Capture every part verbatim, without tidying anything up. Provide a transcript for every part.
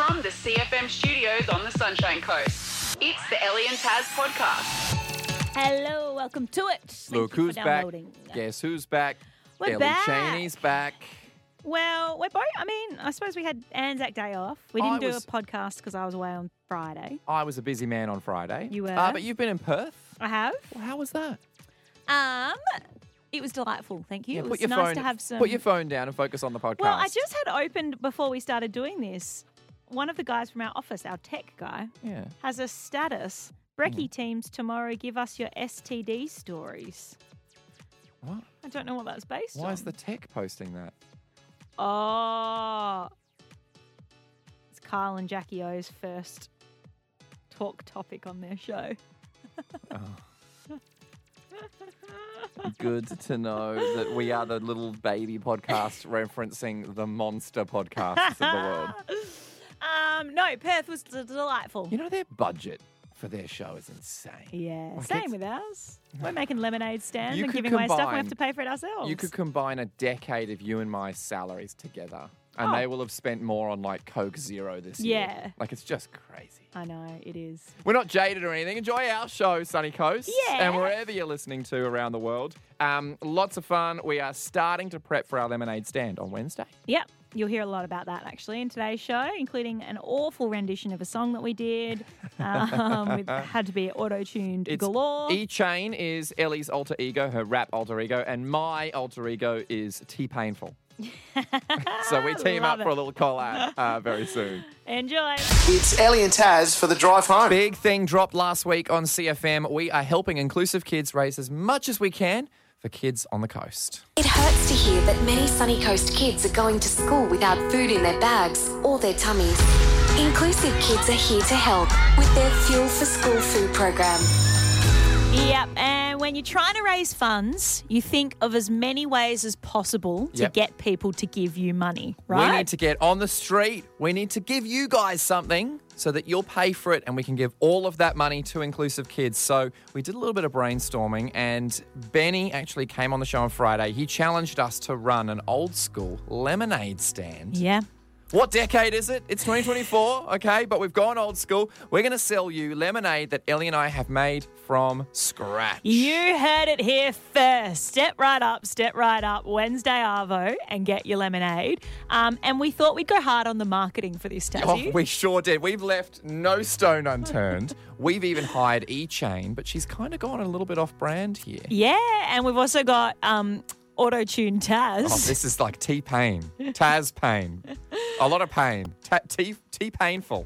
From the C F M studios on the Sunshine Coast, it's the Ellie and Taz podcast. Hello, welcome to it. Thank Look you who's for back. downloading. Guess who's back? We're Ellie back. Cheney's back. Well, we're both, I mean, I suppose we had Anzac Day off. We didn't I do was- a podcast because I was away on Friday. I was a busy man on Friday. You were? Uh, but you've been in Perth. I have. Well, how was that? Um, it was delightful. Thank you. Yeah, it put was your nice phone, to have some. Put your phone down and focus on the podcast. Well, I just had opened before we started doing this. One of the guys from our office, our tech guy, Yeah. has a status. Brekkie teams tomorrow, give us your S T D stories. What? I don't know what that's based on. Why is the tech posting that? Oh, it's Carl and Jackie O's first talk topic on their show. Good to know that we are the little baby podcast referencing the monster podcasts of the world. Um, no, Perth was d- delightful. You know, their budget for their show is insane. Yeah, Like, same it's- with ours. We're making lemonade stands You and could giving away stuff. We combine- have to pay for it ourselves. You could combine a decade of you and my salaries together, and Oh. they will have spent more on like Coke Zero this year. Yeah. Like, it's just crazy. I know, it is. We're not jaded or anything. Enjoy our show, Sunny Coast. Yeah. And wherever you're listening to around the world. Um, lots of fun. We are starting to prep for our lemonade stand on Wednesday. Yep. You'll hear a lot about that actually in today's show, including an awful rendition of a song that we did. Um, it had to be auto-tuned It's galore. E-Chain is Ellie's alter ego, her rap alter ego, and my alter ego is T-Painful. So we team Love up for a it. little collab uh, very soon. Enjoy. It's Ellie and Taz for the drive home. Big thing dropped last week on C F M. We are helping inclusive kids raise as much as we can for kids on the coast. It hurts to hear that many Sunny Coast kids are going to school without food in their bags or their tummies. Inclusive Kids are here to help with their Fuel for School food program. Yep, and when you're trying to raise funds, you think of as many ways as possible to Yep. get people to give you money, right? We need to get on the street. We need to give you guys something so that you'll pay for it and we can give all of that money to inclusive kids. So we did a little bit of brainstorming and Benny actually came on the show on Friday. He challenged us to run an old school lemonade stand. Yeah. What decade is it? It's twenty twenty-four, okay, but we've gone old school. We're going to sell you lemonade that Ellie and I have made from scratch. You heard it here first. Step right up, step right up, Wednesday Arvo, and get your lemonade. Um, and we thought we'd go hard on the marketing for this, Tassie. Oh, we sure did. We've left no stone unturned. We've even hired E-Chain, but she's kind of gone a little bit off-brand here. Yeah, and we've also got um, auto-tune Taz. Oh, this is like T-Pain, Taz Pain. A lot of pain. Ta- T- T-Painful.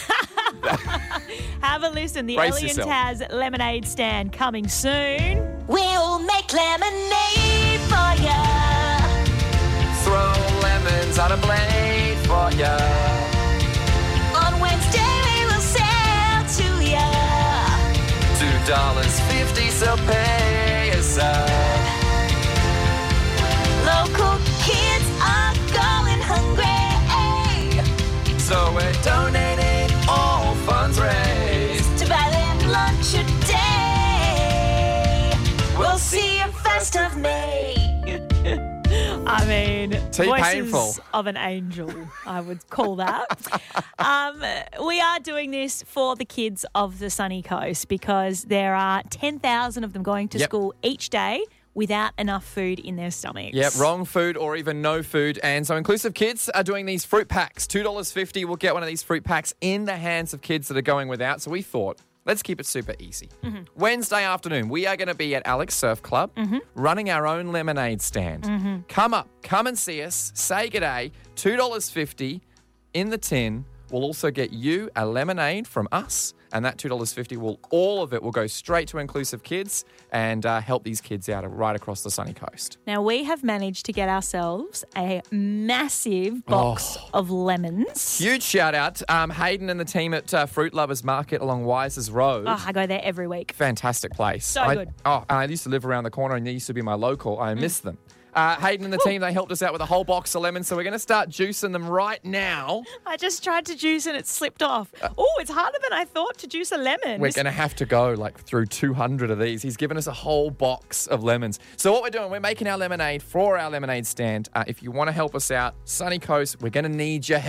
Have a listen. The Brace Ellie and yourself. Taz lemonade stand coming soon. We'll make lemonade for ya. Throw lemons on a blade for ya. On Wednesday we will sell to ya. Two dollars fifty, so pay us up. Local kids are going hungry. So we're donating all funds raised. To buy them lunch a day. We'll see you first of May. I mean, Too voices painful. of an angel, I would call that. um, we are doing this for the kids of the sunny coast because there are ten thousand of them going to Yep. school each day without enough food in their stomachs. Yeah, wrong food or even no food. And so Inclusive Kids are doing these fruit packs. two dollars fifty, we'll get one of these fruit packs in the hands of kids that are going without. So we thought, let's keep it super easy. Mm-hmm. Wednesday afternoon, we are going to be at Alex Surf Club Mm-hmm. running our own lemonade stand. Mm-hmm. Come up, come and see us, say g'day, two dollars fifty in the tin. We'll also get you a lemonade from us, and that two dollars fifty will, all of it will go straight to Inclusive Kids and uh, help these kids out right across the sunny coast. Now, we have managed to get ourselves a massive box Oh. of lemons. Huge shout out. Um, Hayden and the team at uh, Fruit Lovers Market along Wises Road. Oh, I go there every week. Fantastic place. So I, good. Oh, and I used to live around the corner and they used to be my local. I miss them. Uh, Hayden and the team, they helped us out with a whole box of lemons, so we're going to start juicing them right now. I just tried to juice and it slipped off. Oh, it's harder than I thought to juice a lemon. We're going to have to go like through two hundred of these. He's given us a whole box of lemons. So what we're doing, we're making our lemonade for our lemonade stand. Uh, if you want to help us out, Sunny Coast, we're going to need your help.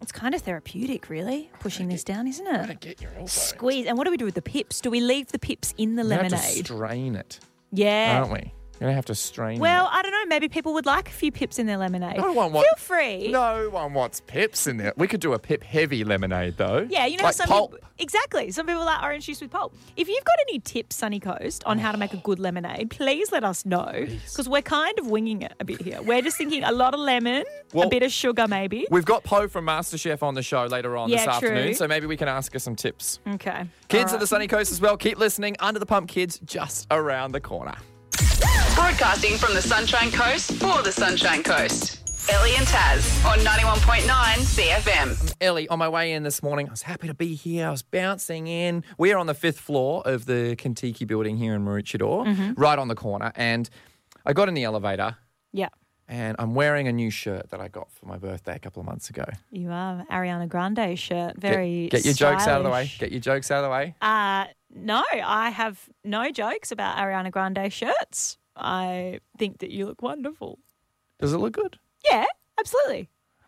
It's kind of therapeutic, really, pushing this down, isn't it? Get your elbow. Squeeze. And what do we do with the pips? Do we leave the pips in the We have to lemonade? strain it, Yeah. aren't we? You're going to have to strain Well, it. I don't know. Maybe people would like a few pips in their lemonade. No one wants- Feel free. No one wants pips in there. We could do a pip-heavy lemonade, though. Yeah, you know, like some pulp. people exactly. Some people like orange juice with pulp. If you've got any tips, Sunny Coast, on how to make a good lemonade, please let us know because we're kind of winging it a bit here. We're just thinking a lot of lemon, Well, a bit of sugar, maybe. We've got Poe from MasterChef on the show later on this Yeah, true. afternoon, so maybe we can ask her some tips. Okay. Kids All of the right. Sunny Coast as well, keep listening. Under the Pump Kids just around the corner. Broadcasting from the Sunshine Coast for the Sunshine Coast. Ellie and Taz on ninety-one point nine C F M. Ellie, on my way in this morning, I was happy to be here. I was bouncing in. We're on the fifth floor of the Kentucky building here in Maroochydore, Mm-hmm. right on the corner. And I got in the elevator Yeah. and I'm wearing a new shirt that I got for my birthday a couple of months ago. You are Ariana Grande shirt. Very Get, get your jokes out of the way. stylish. Get your jokes out of the way. Uh, no, I have no jokes about Ariana Grande shirts. I think that you look wonderful. Does it look good? Yeah, absolutely.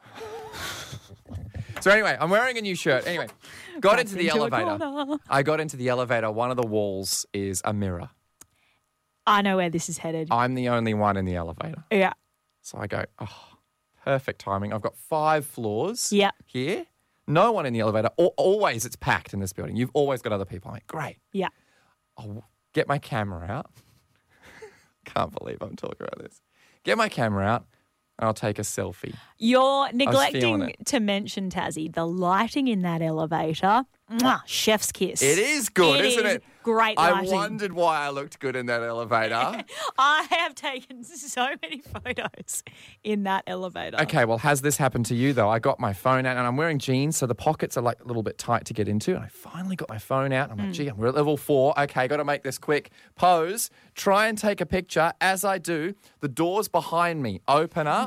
So anyway, I'm wearing a new shirt. Anyway, got Backed into the into a elevator. corner. I got into the elevator. One of the walls is a mirror. I know where this is headed. I'm the only one in the elevator. Yeah. So I go, oh, perfect timing. I've got five floors Yeah. here. No one in the elevator. Al- Always it's packed in this building. You've always got other people. I'm like, great. Yeah. I'll get my camera out. Can't believe I'm talking about this. Get my camera out and I'll take a selfie. You're feeling neglecting it. to mention, Tassie, the lighting in that elevator. Mwah, chef's kiss. It is good, It isn't is it? Great I lighting. wondered why I looked good in that elevator. I have taken so many photos in that elevator. Okay, well, has this happened to you, though? I got my phone out and I'm wearing jeans, so the pockets are like a little bit tight to get into. And I finally got my phone out. I'm like, gee, we're at level four. Okay, got to make this quick. Pose, try and take a picture. As I do, the doors behind me open up.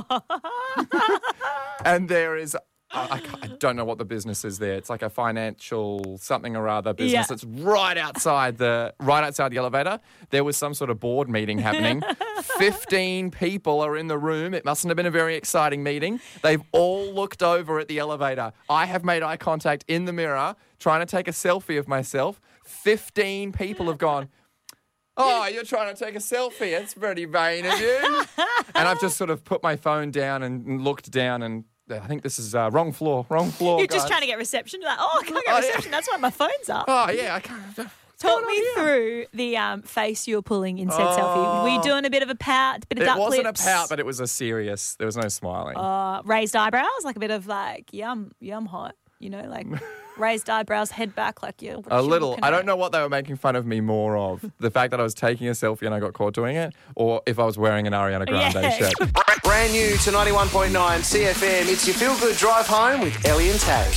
And there is, I, I can't- I don't know what the business is there. It's like a financial something or other business Yeah. that's right outside the right outside the elevator. There was some sort of board meeting happening. Fifteen people are in the room. It mustn't have been a very exciting meeting. They've all looked over at the elevator. I have made eye contact in the mirror, trying to take a selfie of myself. Fifteen people have gone, oh, you're trying to take a selfie. It's pretty vain of you. And I've just sort of put my phone down and looked down and I think this is uh, wrong floor, wrong floor, You're just guys. trying to get reception. You're like, oh, I can't get Oh, yeah. reception. That's why my phone's up. Oh, yeah, I can't. what's Talk going on me here? through the um, face you were pulling in said Oh. selfie. Were you doing a bit of a pout, a bit of It duck wasn't lips? a pout, but it was a serious. There was no smiling. Uh, raised eyebrows, like a bit of like, yum, yum hot. You know, like raised eyebrows, head back, like you. a little. I don't know what they were making fun of me more of. The fact that I was taking a selfie and I got caught doing it, or if I was wearing an Ariana Grande Yeah. shirt. Brand new to ninety-one point nine C F M. It's your feel good drive home with Ellie and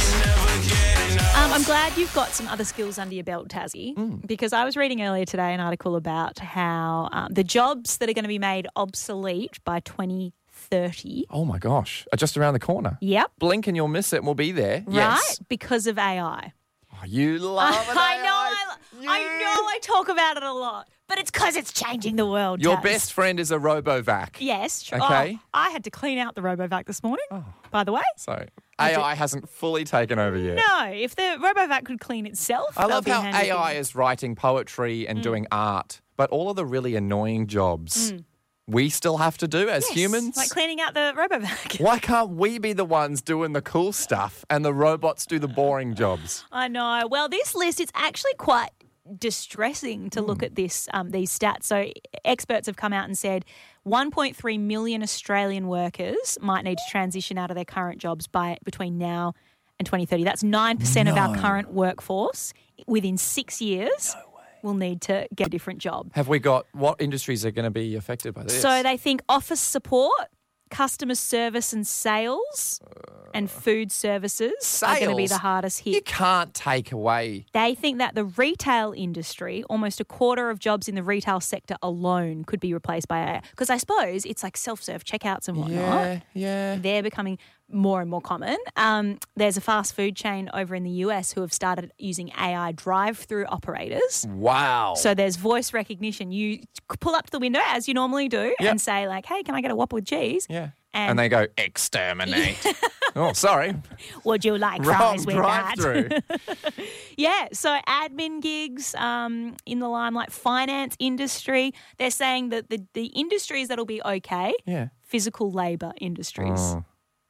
Taz. Um, I'm glad you've got some other skills under your belt, Tassie, Mm. because I was reading earlier today an article about how um, the jobs that are going to be made obsolete by twenty thirty. Oh my gosh. Uh, Just around the corner. Yep. Blink and you'll miss it and we'll be there. Right? Yes. Because of A I. Oh, you love it. I know, I, I know I talk about it a lot, but it's because it's changing the world. Your Taz. best friend is a RoboVac. Yes. tr- Okay. Oh, I had to clean out the RoboVac this morning, by the way. So I A I do- hasn't fully taken over yet. No, if the RoboVac could clean itself, I that love would be how a handy A I thing. is writing poetry and doing art, but all of the really annoying jobs we still have to do as Yes, humans. like cleaning out the RoboVac. Why can't we be the ones doing the cool stuff and the robots do the boring jobs? I know. Well, this list is actually quite distressing to Hmm. look at this um, these stats. So experts have come out and said one point three million Australian workers might need to transition out of their current jobs by between now and twenty thirty. That's nine percent of our current workforce. Within six years, will need to get a different job. Have we got what industries are going to be affected by this? So they think office support, customer service and sales, and food services are going to be Sales? the hardest you hit. can't take away. They think that the retail industry, almost a quarter of jobs in the retail sector alone could be replaced by A I. Because I suppose it's like self-serve checkouts and whatnot. Yeah, yeah. They're becoming more and more common. Um, there's a fast food chain over in the U S who have started using A I drive-through operators. Wow. So there's voice recognition. You pull up to the window as you normally do Yep. and say like, hey, can I get a Whopper with cheese? yeah. And, And they go, exterminate. Oh, sorry. Would you like Wrong fries with drive that? through. Yeah, so admin gigs um, in the limelight, finance industry. They're saying that the, the industries that'll be okay, Yeah. physical labour industries. Oh.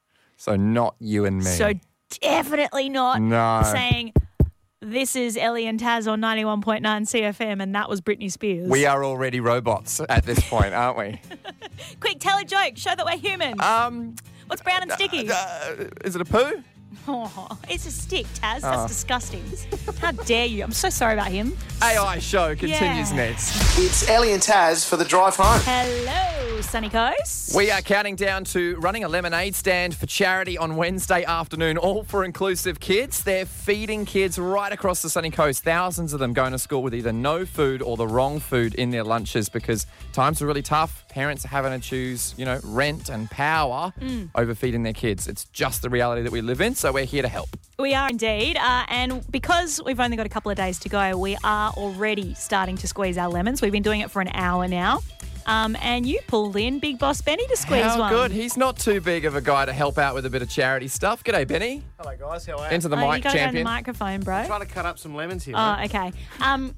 So not you and me. So definitely not No. saying this is Ellie and Taz on ninety-one point nine C F M and that was Britney Spears. We are already robots at this point, aren't we? Quick, tell a joke. Show that we're human. Um, What's brown and sticky? uh, is it a poo? Oh, it's a stick, Taz. That's Oh. disgusting. How dare you? I'm so sorry about him. A I show continues Yeah. next. It's Ellie and Taz for the drive home. Hello, Sunny Coast. We are counting down to running a lemonade stand for charity on Wednesday afternoon, all for inclusive kids. They're feeding kids right across the sunny coast, thousands of them going to school with either no food or the wrong food in their lunches because times are really tough. Parents are having to choose, you know, rent and power over feeding their kids. It's just the reality that we live in, so we're here to help. We are indeed. Uh, and because we've only got a couple of days to go, we are already starting to squeeze our lemons. We've been doing it for an hour now. Um, and you pulled in Big Boss Benny to squeeze How one. good. He's not too big of a guy to help out with a bit of charity stuff. G'day, Benny. Hello, guys. How are you? Into the Oh, you mic, got to go in the champion. microphone, bro. I'm trying to cut up some lemons here. Oh, mate. okay. Um,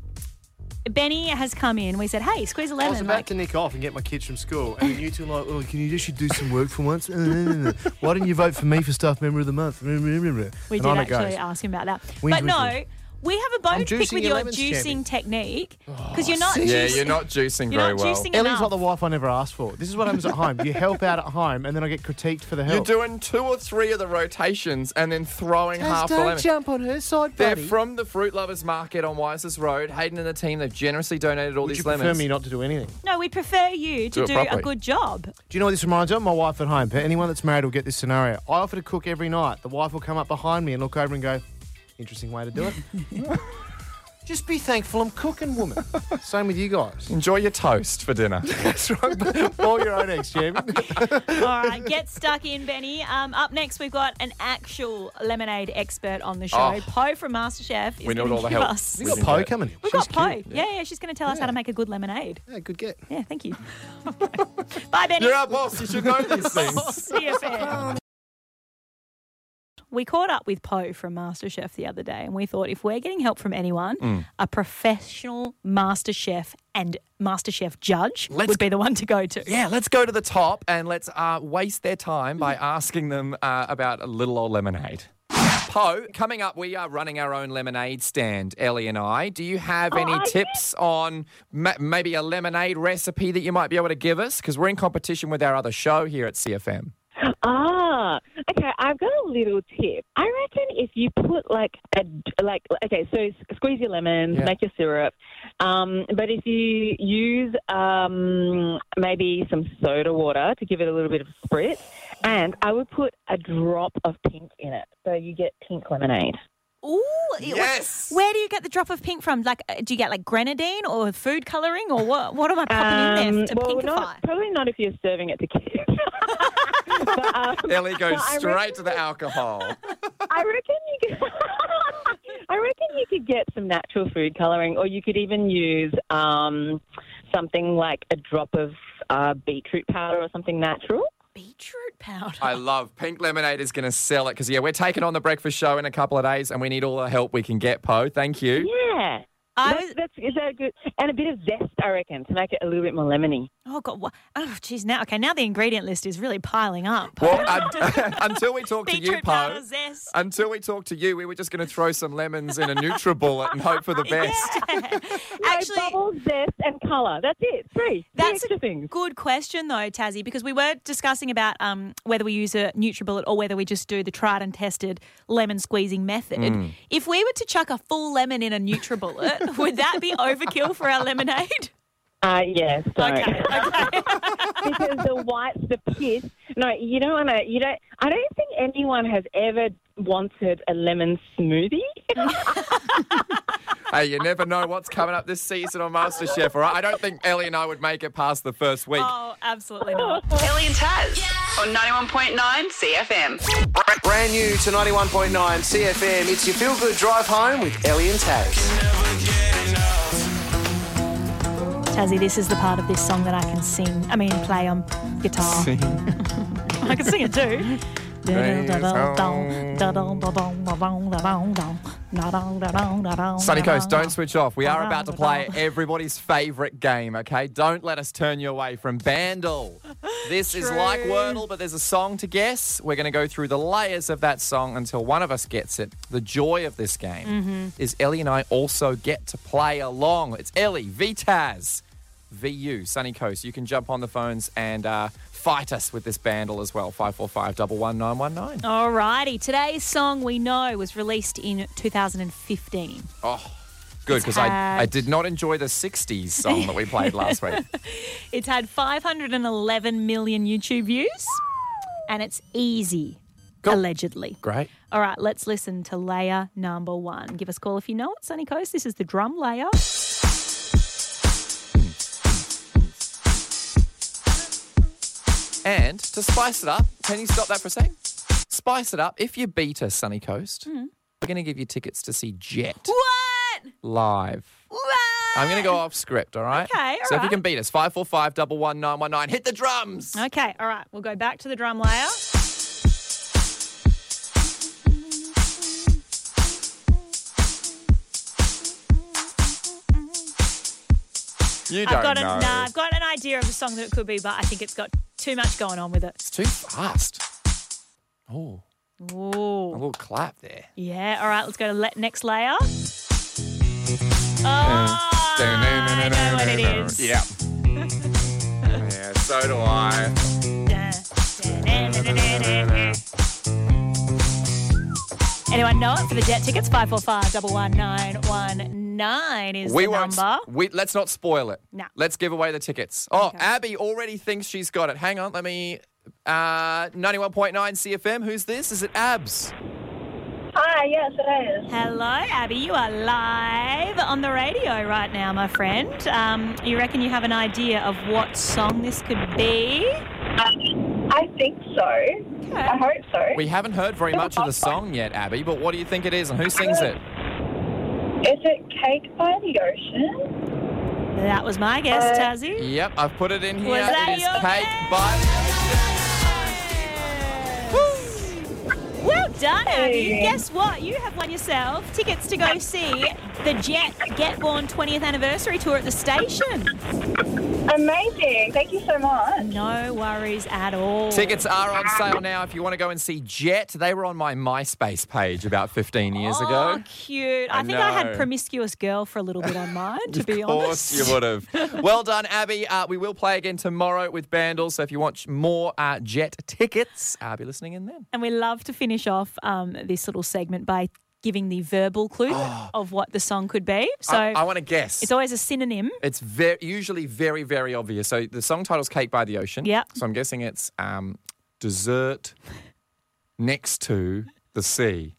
Benny has come in. We said, hey, squeeze a I lemon. was about Like, to nick off and get my kids from school, and then you two are like, oh, can you just do some work for once? Uh, no, no, no. Why didn't you vote for me for Staff Member of the Month? we and did on it actually goes. ask him about that. Wings, but no, wings, we have a bone I'm to pick juicing with your your lemons, juicing champion. technique because you're not Yeah, juicing. you're not juicing You're very not well. juicing Ellie's enough. like the wife I never asked for. This is what happens at home. You help out at home, and then I get critiqued for the You're help. doing two or three of the rotations and then throwing half the lemon. jump on her side, They're from the Fruit Lovers Market on Wisest Road. Hayden and the team, they've generously donated all Would these you prefer lemons. me not to do anything? No, we'd prefer you to Do it do, properly. a good job. Do you know what this reminds me of? My wife at home. Anyone that's married will get this scenario. I offer to cook every night. The wife will come up behind me and look over and go, interesting way to do it. Just be thankful I'm cooking, woman. Same with you guys. Enjoy your toast for dinner. That's right. Boil your own eggs, champion. All right, get stuck in, Benny. Um, up next, we've got an actual lemonade expert on the show. Oh. Poe from MasterChef is We need going all to the give help. us. We We got can Poe get- coming. We've She's got Poe. cute. Yeah, yeah, she's going to tell us how to make a good lemonade. Yeah, good get. Yeah, thank you. Bye, Benny. You're our boss. You should know these things. C F M. We caught up with Poe from MasterChef the other day and we thought if we're getting help from anyone, Mm. a professional MasterChef and MasterChef judge Let's would be the one to go to. Yeah, let's go to the top and let's uh, waste their time by asking them uh, about a little old lemonade. Poe, coming up, we are running our own lemonade stand, Ellie and I. Do you have Oh, any are you? tips on ma- maybe a lemonade recipe that you might be able to give us? Because we're in competition with our other show here at C F M. Ah, okay. I've got a little tip. I reckon if you put like a like okay, so s- squeeze your lemons, Yeah. make your syrup. Um, but if you use um, maybe some soda water to give it a little bit of spritz, and I would put a drop of pink in it, so you get pink lemonade. Ooh, Yes. Where do you get the drop of pink from? Like, uh, do you get like grenadine or food colouring or what? What am I popping in there to Um, well, pinkify? not, probably not if you're serving it to kids. but, um, Ellie goes but I straight reckon- to the alcohol. I reckon you could. I reckon you could get some natural food colouring, or you could even use um, something like a drop of uh, beetroot powder or something natural. Beetroot powder. I love Pink Lemonade is going to sell it because, yeah, we're taking on the breakfast show in a couple of days and we need all the help we can get, Poe. Thank you. Yeah. I That's, was, that's, is that good? And a bit of zest, I reckon, to make it a little bit more lemony. oh god, what? Oh jeez, now okay, now the ingredient list is really piling up. Well, un- until we talk to you, Beetroot powder, Poe, zest. until we talk to you, we were just going to throw some lemons in a NutriBullet and hope for the best. Yeah. No, Actually, bubbles, zest, and colour. That's it. Three. Three That's extra things. good question though, Tassie, because we were discussing about um, whether we use a NutriBullet or whether we just do the tried and tested lemon squeezing method. Mm. If we were to chuck a full lemon in a NutriBullet, would that be overkill for our lemonade? Uh, yes. Don't. Okay, okay. Because the whites, the piss. No, you don't want to. You don't. I don't think anyone has ever wanted a lemon smoothie. Hey, you never know what's coming up this season on MasterChef, all right? I don't think Ellie and I would make it past the first week. Oh, absolutely not. Ellie and Taz on ninety-one point nine C F M. Brand new to ninety-one point nine C F M. It's your feel good drive home with Ellie and Taz. Tassie, this is the part of this song that I can sing. I mean, play on guitar. I can sing it too. Sunny Coast, don't switch off. We are about to play everybody's favourite game, okay? Don't let us turn you away from Bandle. This is like Wordle, but there's a song to guess. We're going to go through the layers of that song until one of us gets it. The joy of this game mm-hmm. is Ellie and I also get to play along. It's Ellie, V Taz, V U, Sunny Coast. You can jump on the phones and uh, fight us with this Bandle as well. five four five, one one nine one nine. Alrighty. Today's song, we know, was released in two thousand fifteen. Oh, good, because had... I, I did not enjoy the sixties song that we played last week. It's had five hundred eleven million YouTube views, and it's easy, cool. Allegedly. Great. All right, let's listen to layer number one. Give us a call if you know it, Sunny Coast. This is the drum layer. And to spice it up, can you stop that for a second? Spice it up. If you beat us, Sunny Coast, mm. we're going to give you tickets to see Jet. What? Live. What? I'm going to go off script, all right? Okay, all So right. if you can beat us, five four five, one one nine one nine. Hit the drums. Okay, all right. We'll go back to the drum layer. You don't I've got know. A, nah, I've got an idea of a song that it could be, but I think it's got too much going on with it. It's too fast. Oh, a Ooh. little clap there. Yeah, all right, let's go to le- next layer. Oh, I know what it is. Yeah. Yeah, so do I. Anyone know it for the Jet tickets? five four five, one one nine one nine is we the won't, number. We, let's not spoil it. No. Let's give away the tickets. Oh, Okay. Abby already thinks she's got it. Hang on, let me... Uh, ninety-one point nine C F M. Who's this? Is it Abs? Hi, yes, it is. Hello, Abby. You are live on the radio right now, my friend. Um, you reckon you have an idea of what song this could be? Um, I think so. Okay. I hope so. We haven't heard very much of the song yet, Abby, but what do you think it is and who sings it? Is it Cake by the Ocean? That was my guess, Uh, Tazzy. Yep, I've put it in here. Was that It is your Cake guess? by... Well done, Abby. Hey. Guess what? You have won yourself tickets to go see the Jet Get Born twentieth anniversary tour at the station. Amazing. Thank you so much. No worries at all. Tickets are on sale now if you want to go and see Jet. They were on my MySpace page about fifteen years oh, ago. cute. I I, think I had know. Promiscuous Girl for a little bit on mine, to be Of honest. course you would have. Well done, Abby. Uh, we will play again tomorrow with Bandle, so if you want more uh, Jet tickets, uh, be listening in then. And we love to finish off um, this little segment by giving the verbal clue of what the song could be. So I, I want to guess. it's always a synonym. It's very, usually very, very obvious. So the song title's Cake by the Ocean. Yep. So I'm guessing it's um, dessert next to the sea.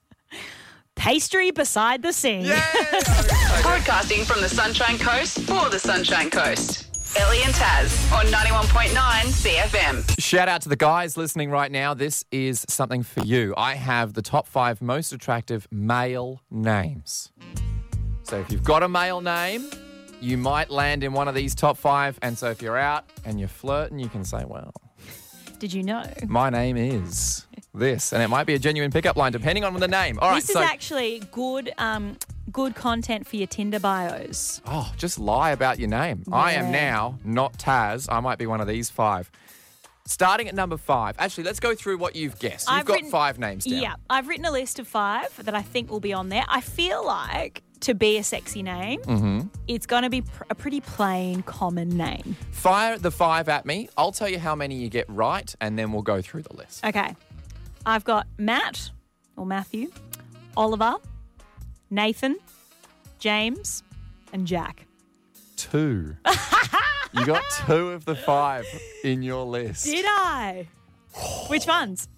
Pastry beside the sea. Broadcasting from the Sunshine Coast for the Sunshine Coast. Ellie and Taz on ninety-one point nine C F M. Shout out to the guys listening right now. This is something for you. I have the top five most attractive male names. So if you've got a male name, you might land in one of these top five. And so if you're out and you're flirting, you can say, well, Did you know? my name is this. And it might be a genuine pickup line depending on the name. All right, This is so... actually good um, good content for your Tinder bios. Oh, just lie about your name. I am Yeah. now not Taz. I might be one of these five. Starting at number five. Actually, let's go through what you've guessed. You've I've got written- five names down. Yeah, I've written a list of five that I think will be on there. I feel like to be a sexy name, Mm-hmm. it's going to be pr- a pretty plain, common name. Fire the five at me. I'll tell you how many you get right, and then we'll go through the list. Okay. I've got Matt, or Matthew, Oliver, Nathan, James, and Jack. Two. You got two of the five in your list. Did I? Which ones?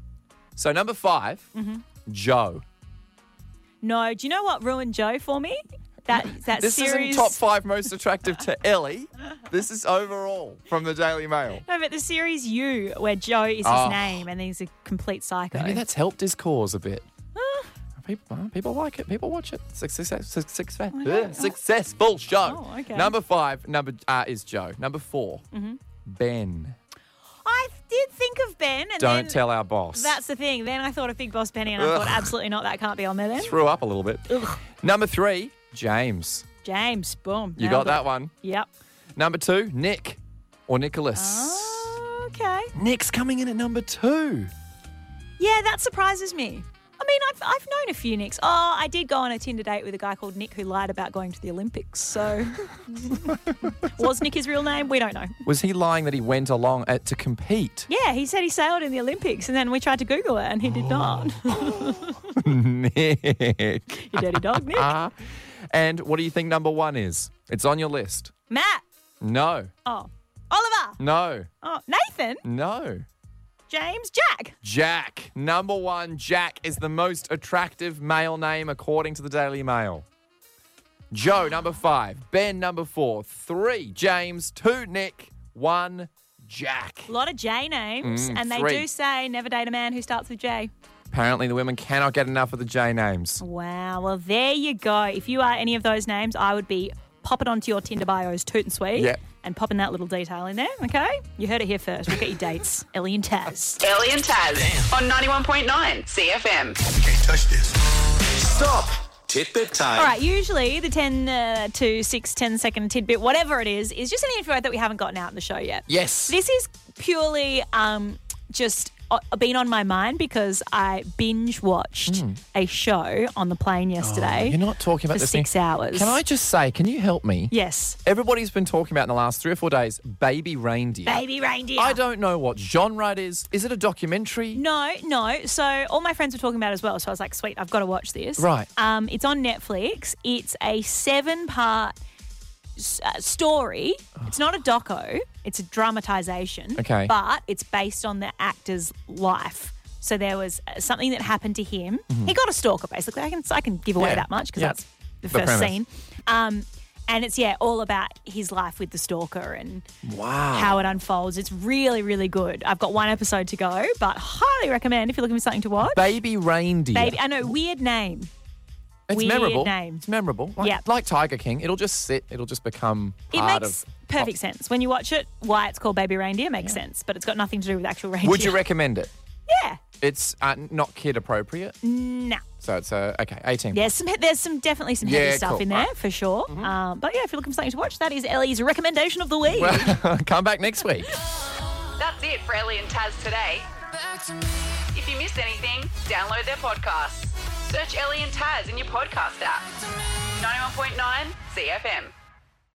So number five, Mm-hmm. Joe. No, do you know what ruined Joe for me? That that This series. isn't top five most attractive to Ellie. This is overall from the Daily Mail. No, but the series You, where Joe is his Oh. name and he's a complete psycho. Maybe that's helped his cause a bit. People, uh, people like it. People watch it. Success, success, success, uh, successful show. Oh, okay. Number five number uh, is Joe. Number 4 Mm-hmm. Ben. I did think of Ben. And Don't then tell our boss. That's the thing. Then I thought of Big Boss Benny and I thought, absolutely not, that can't be on there then. Threw up a little bit. Number three, James. James, boom. You nailed got that it. one. Yep. Number two, Nick or Nicholas. Oh, okay. Nick's coming in at number two. Yeah, that surprises me. I mean, I've, I've known a few Nicks. Oh, I did go on a Tinder date with a guy called Nick who lied about going to the Olympics. So, was Nick his real name? We don't know. Was he lying that he went along at, to compete? Yeah, he said he sailed in the Olympics, and then we tried to Google it, and he did not. Nick. You dirty dog, Nick. Uh, and what do you think number one is? It's on your list. Matt. No. Oh. Oliver. No. Oh, Nathan. No. James. Jack. Jack. Number one, Jack is the most attractive male name according to the Daily Mail. Joe, number five. Ben, number four. Three, James. Two, Nick. One, Jack. A lot of J names, Mm, and they three. do say never date a man who starts with J. Apparently, the women cannot get enough of the J names. Wow. Well, there you go. If you are any of those names, I would be popping onto your Tinder bios, toot and sweet, Yep. and popping that little detail in there, okay? You heard it here first. We'll get your dates. Ellie and Taz. Ellie and Taz on ninety-one point nine C F M. Can't touch this. Stop. Tidbit time. All right, usually the ten uh, to six, ten second tidbit, whatever it is, is just any info that we haven't gotten out in the show yet. Yes. This is purely um, just uh, been on my mind because I binge watched a show on the plane yesterday. Oh, you're not talking about for this six thing. hours. Can I just say, can you help me? Yes. Everybody's been talking about in the last three or four days, Baby Reindeer. Baby Reindeer. I don't know what genre it is. Is it a documentary? No, no. So all my friends were talking about it as well. So I was like, sweet, I've got to watch this. Right. Um, it's on Netflix. It's a seven-part s- uh, story. It's not a doco. It's a dramatisation. Okay. But it's based on the actor's life. So there was uh, something that happened to him. He got a stalker, basically. I can I can give away Mm-hmm. Yeah. that much because Yeah. that's the The first premise. scene. Um, and it's, yeah, all about his life with the stalker and Wow. how it unfolds. It's really, really good. I've got one episode to go, but highly recommend if you're looking for something to watch. Baby Reindeer. Baby, I know, weird name. It's weird memorable. name. It's memorable. Like, Yeah. like Tiger King. It'll just sit. It'll just become It part makes of... perfect sense. When you watch it, why it's called Baby Reindeer makes sense, but it's got nothing to do with actual reindeer. Would you recommend it? Yeah. It's uh, not kid appropriate. No. So it's, uh, okay, eighteen. There's some, there's some definitely some heavy Yeah, stuff cool. in there All right. for sure. Um, but yeah, if you're looking for something to watch, that is Ellie's recommendation of the week. Come back next week. That's it for Ellie and Taz today. If you missed anything, download their podcasts. Search Ellie and Taz in your podcast app. ninety-one point nine C F M.